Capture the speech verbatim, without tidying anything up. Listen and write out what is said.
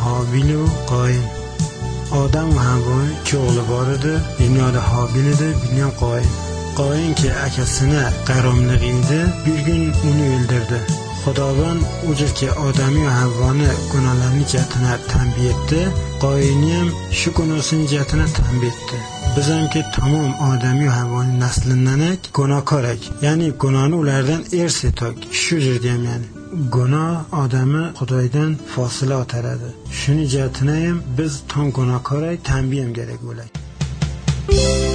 Hobil va Qoyin. Odam va Havvo ikki o'g'li bor edi. Birini adı Hobil edi, birini ham Qoyin. Qoyin ki akasına qaromliq edi, bir gün uni o'ldirdi. Xudovand o'zi ki Odam va Havvoni gunohlarini jihatini tanbih etdi, Qoyinni ham shu gunohsini jihatini tanbih etdi. Biz ham ki tamom Odam va Havvoning naslidan gunohkorak, ya'ni gunohni ulardan irs etok. Shu yerda ham ya'ni gunoh odamni Xudoydan fosila o'taradi. Shuni jihatini ham biz tom gunohkorak, tanbih ham kerak bo'ladi.